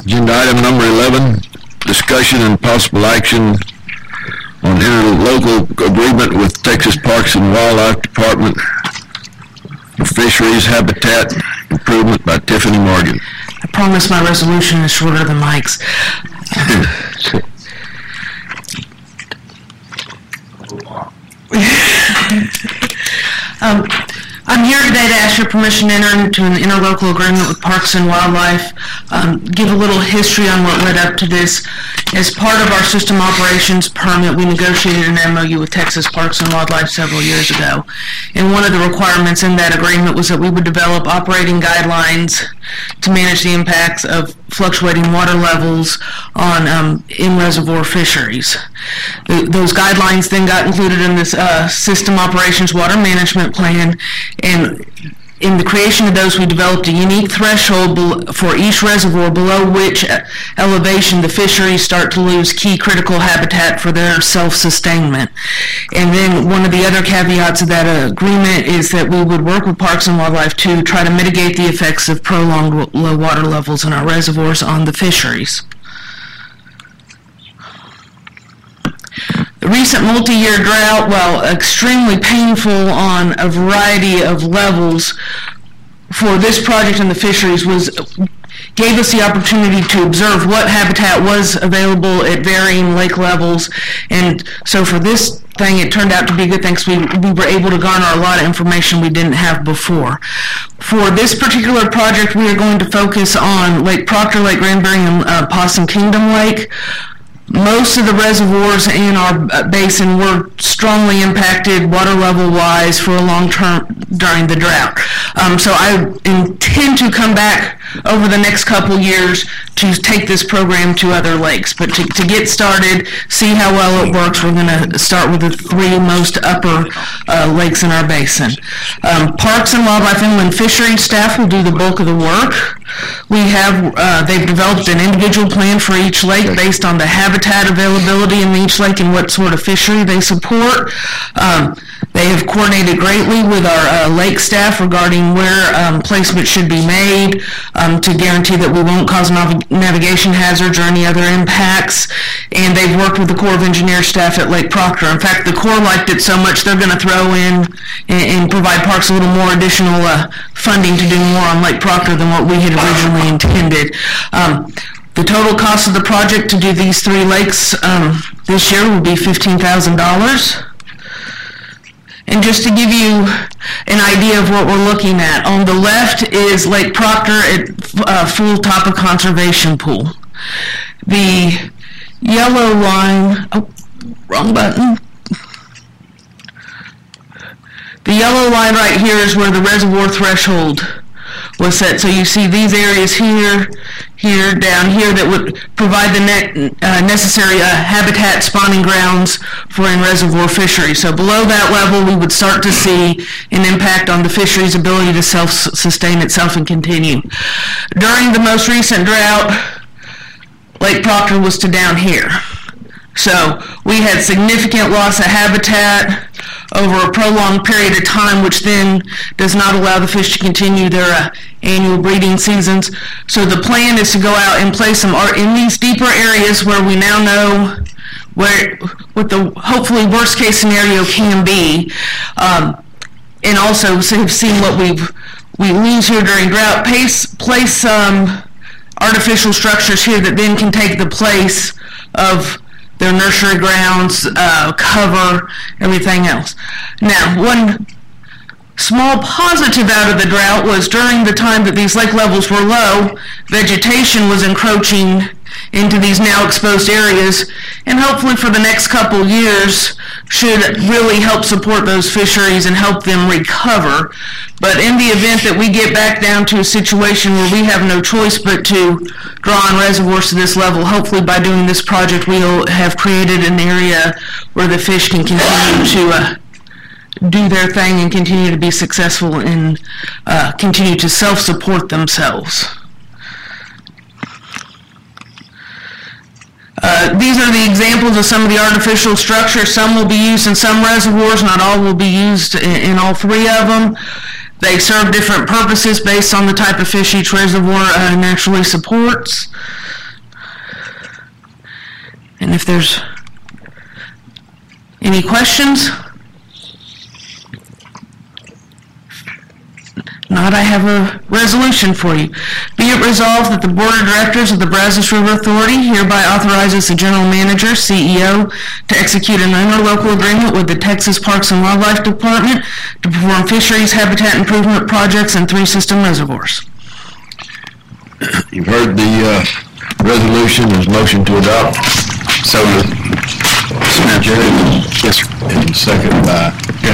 Agenda item number 11, discussion and possible action on interlocal agreement with Texas Parks and Wildlife Department for fisheries habitat improvement by Tiffany Morgan. I promise my resolution is shorter than Mike's. I'm here today to ask your permission to enter into an interlocal agreement with Parks and Wildlife, give a little history on what led up to this. As part of our system operations permit, we negotiated an MOU with Texas Parks and Wildlife several years ago. And one of the requirements in that agreement was that we would develop operating guidelines to manage the impacts of fluctuating water levels on in-reservoir fisheries. Those guidelines then got included in this system operations water management plan, and in the creation of those, we developed a unique threshold for each reservoir below which elevation the fisheries start to lose key critical habitat for their self-sustainment. And then one of the other caveats of that agreement is that we would work with Parks and Wildlife to try to mitigate the effects of prolonged low water levels in our reservoirs on the fisheries. The recent multi-year drought, while extremely painful on a variety of levels for this project and the fisheries, gave us the opportunity to observe what habitat was available at varying lake levels. And so for this thing, it turned out to be a good thing because we were able to garner a lot of information we didn't have before. For this particular project, we are going to focus on Lake Proctor, Lake Granbury, and Possum Kingdom Lake. Most of the reservoirs in our basin were strongly impacted water level wise for a long term during the drought. So I intend to come back over the next couple years to take this program to other lakes. But to get started, see how well it works, we're going to start with the three most upper lakes in our basin. Parks and Wildlife Inland Fisheries staff will do the bulk of the work. We have, they've developed an individual plan for each lake based on the habitat availability in each lake and what sort of fishery they support. They have coordinated greatly with our lake staff regarding where placement should be made to guarantee that we won't cause navigation hazards or any other impacts. And they've worked with the Corps of Engineers staff at Lake Proctor. In fact, the Corps liked it so much they're going to throw in and provide Parks a little more additional funding to do more on Lake Proctor than what we had originally intended. The total cost of the project to do these three lakes this year will be $15,000. And just to give you an idea of what we're looking at, on the left is Lake Proctor at full Tapa Conservation Pool. The yellow line, wrong button. The yellow line right here is where the reservoir threshold was set. So you see these areas here, down here that would provide the necessary habitat spawning grounds for in-reservoir fisheries. So below that level, we would start to see an impact on the fishery's ability to self-sustain itself and continue. During the most recent drought, Lake Proctor was to down here. So we had significant loss of habitat over a prolonged period of time, which then does not allow the fish to continue their annual breeding seasons. So the plan is to go out and place them in these deeper areas where we now know what the hopefully worst case scenario can be, and also have seen what we lose here during drought. Place artificial structures here that then can take the place of their nursery grounds, cover, everything else. Now, one small positive out of the drought was during the time that these lake levels were low, vegetation was encroaching into these now exposed areas, and hopefully for the next couple years should really help support those fisheries and help them recover. But in the event that we get back down to a situation where we have no choice but to draw on reservoirs to this level, hopefully by doing this project we'll have created an area where the fish can continue to do their thing and continue to be successful and continue to self-support themselves. These are the examples of some of the artificial structures. Some will be used in some reservoirs, not all will be used in all three of them. They serve different purposes based on the type of fish each reservoir naturally supports. And if there's any questions? Not, I have a resolution for you. Be it resolved that the Board of Directors of the Brazos River Authority hereby authorizes the General Manager, CEO, to execute an interlocal agreement with the Texas Parks and Wildlife Department to perform fisheries habitat improvement projects in 3 system reservoirs. You've heard the resolution. There's a motion to adopt. So moved. Smith. Yes, sir. And second by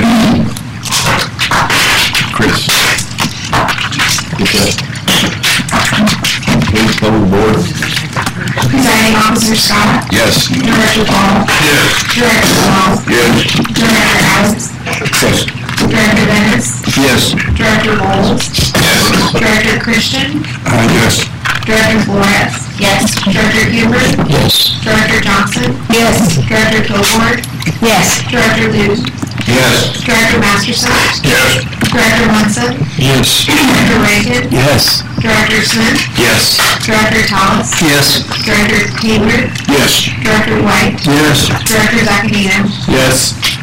Chris. Get that. Please poll the board. Presiding Officer Scott? Yes. Director Paul? Yes. Director Paul? Yes. Director Adams? Yes. Director Dennis? Yes. Director Bowles? Yes. Director Christian? Yes. Director Flores? Yes. Director Huber? Yes. Director Johnson? Yes. Director Kilgore? Yes. Director Liu? Yes. Director Masterson? Yes. Director Munson? Yes. Director Rankin? Yes. Director Smith? Yes. Director Thomas? Yes. Director Taylor? Yes. Director White? Yes. Director Zaccanino? Yes.